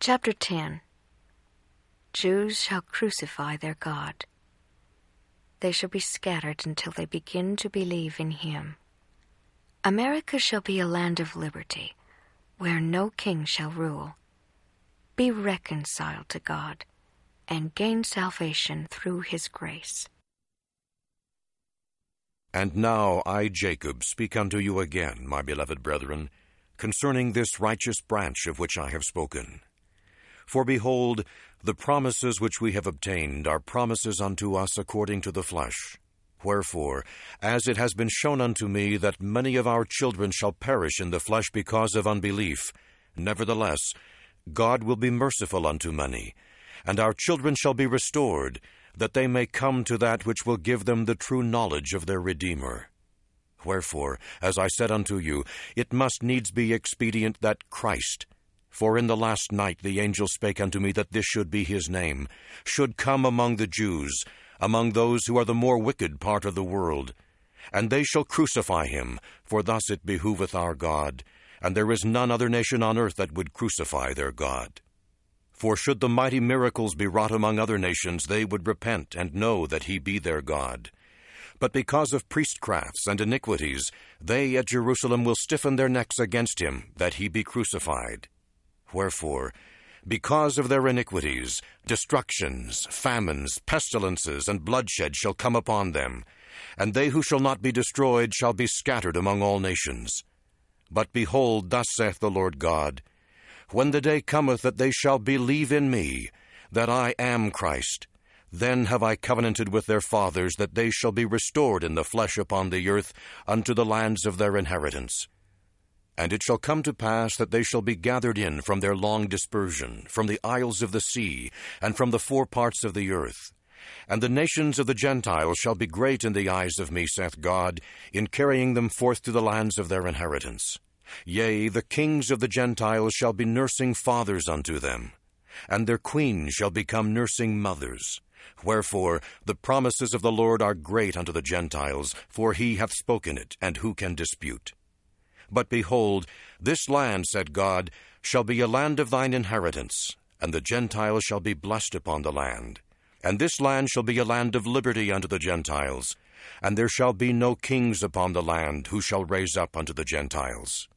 Chapter 10. Jews shall crucify their God. They shall be scattered until they begin to believe in him. America shall be a land of liberty, where no king shall rule. Be reconciled to God, and gain salvation through his grace. And now I, Jacob, speak unto you again, my beloved brethren, concerning this righteous branch of which I have spoken. For behold, the promises which we have obtained are promises unto us according to the flesh. Wherefore, as it has been shown unto me that many of our children shall perish in the flesh because of unbelief, nevertheless, God will be merciful unto many, and our children shall be restored, that they may come to that which will give them the true knowledge of their Redeemer. Wherefore, as I said unto you, it must needs be expedient that Christ, for in the last night the angel spake unto me that this should be his name, should come among the Jews, among those who are the more wicked part of the world. And they shall crucify him, for thus it behoveth our God, and there is none other nation on earth that would crucify their God. For should the mighty miracles be wrought among other nations, they would repent and know that he be their God. But because of priestcrafts and iniquities, they at Jerusalem will stiffen their necks against him, that he be crucified. Wherefore, because of their iniquities, destructions, famines, pestilences, and bloodshed shall come upon them, and they who shall not be destroyed shall be scattered among all nations. But behold, thus saith the Lord God, when the day cometh that they shall believe in me, that I am Christ, then have I covenanted with their fathers that they shall be restored in the flesh upon the earth unto the lands of their inheritance. And it shall come to pass that they shall be gathered in from their long dispersion, from the isles of the sea, and from the four parts of the earth. And the nations of the Gentiles shall be great in the eyes of me, saith God, in carrying them forth to the lands of their inheritance. Yea, the kings of the Gentiles shall be nursing fathers unto them, and their queens shall become nursing mothers. Wherefore the promises of the Lord are great unto the Gentiles, for he hath spoken it, and who can dispute? But behold, this land, said God, shall be a land of thine inheritance, and the Gentiles shall be blessed upon the land. And this land shall be a land of liberty unto the Gentiles, and there shall be no kings upon the land, who shall raise up unto the Gentiles.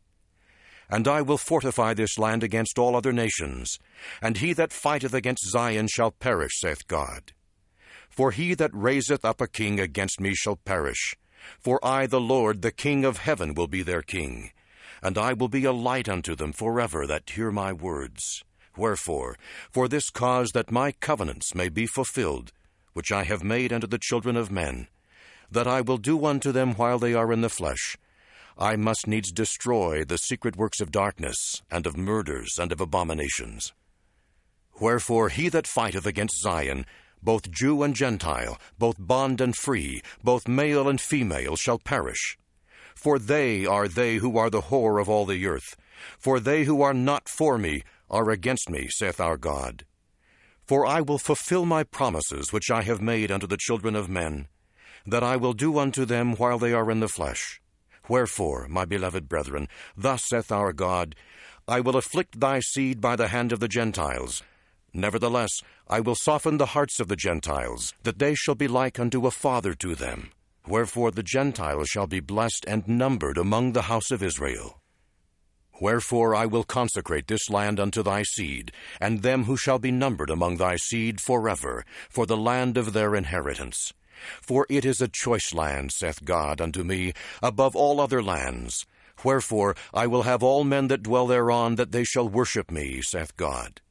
And I will fortify this land against all other nations, and he that fighteth against Zion shall perish, saith God. For he that raiseth up a king against me shall perish. For I, the Lord, the King of heaven, will be their king, and I will be a light unto them forever that hear my words. Wherefore, for this cause that my covenants may be fulfilled, which I have made unto the children of men, that I will do unto them while they are in the flesh, I must needs destroy the secret works of darkness, and of murders, and of abominations. Wherefore he that fighteth against Zion, both Jew and Gentile, both bond and free, both male and female, shall perish. For they are they who are the whore of all the earth. For they who are not for me are against me, saith our God. For I will fulfill my promises which I have made unto the children of men, that I will do unto them while they are in the flesh. Wherefore, my beloved brethren, thus saith our God, I will afflict thy seed by the hand of the Gentiles. Nevertheless, I will soften the hearts of the Gentiles, that they shall be like unto a father to them. Wherefore the Gentiles shall be blessed and numbered among the house of Israel. Wherefore I will consecrate this land unto thy seed, and them who shall be numbered among thy seed forever, for the land of their inheritance. For it is a choice land, saith God unto me, above all other lands. Wherefore I will have all men that dwell thereon, that they shall worship me, saith God.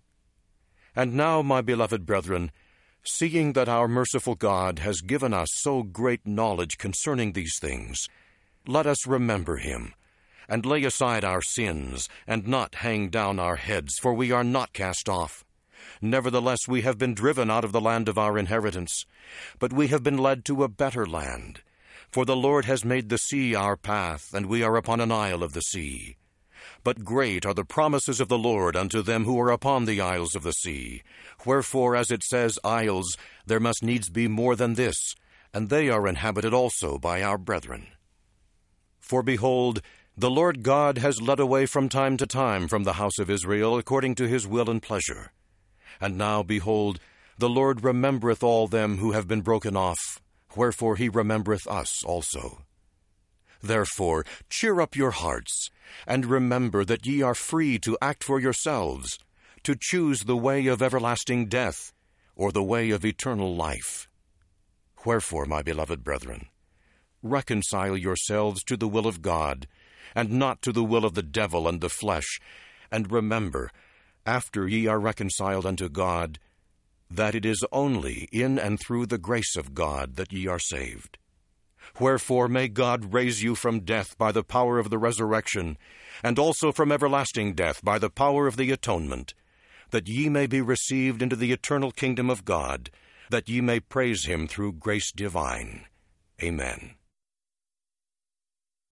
And now, my beloved brethren, seeing that our merciful God has given us so great knowledge concerning these things, let us remember him, and lay aside our sins, and not hang down our heads, for we are not cast off. Nevertheless, we have been driven out of the land of our inheritance, but we have been led to a better land. For the Lord has made the sea our path, and we are upon an isle of the sea. But great are the promises of the Lord unto them who are upon the isles of the sea. Wherefore, as it says, isles, there must needs be more than this, and they are inhabited also by our brethren. For behold, The Lord God has led away from time to time from the house of Israel according to his will and pleasure. And now, behold, the Lord remembereth all them who have been broken off, wherefore he remembereth us also. Therefore cheer up your hearts, and remember that ye are free to act for yourselves, to choose the way of everlasting death, or the way of eternal life. Wherefore, my beloved brethren, reconcile yourselves to the will of God, and not to the will of the devil and the flesh, and remember, after ye are reconciled unto God, that it is only in and through the grace of God that ye are saved. Wherefore may God raise you from death by the power of the resurrection, and also from everlasting death by the power of the atonement, that ye may be received into the eternal kingdom of God, that ye may praise him through grace divine. Amen.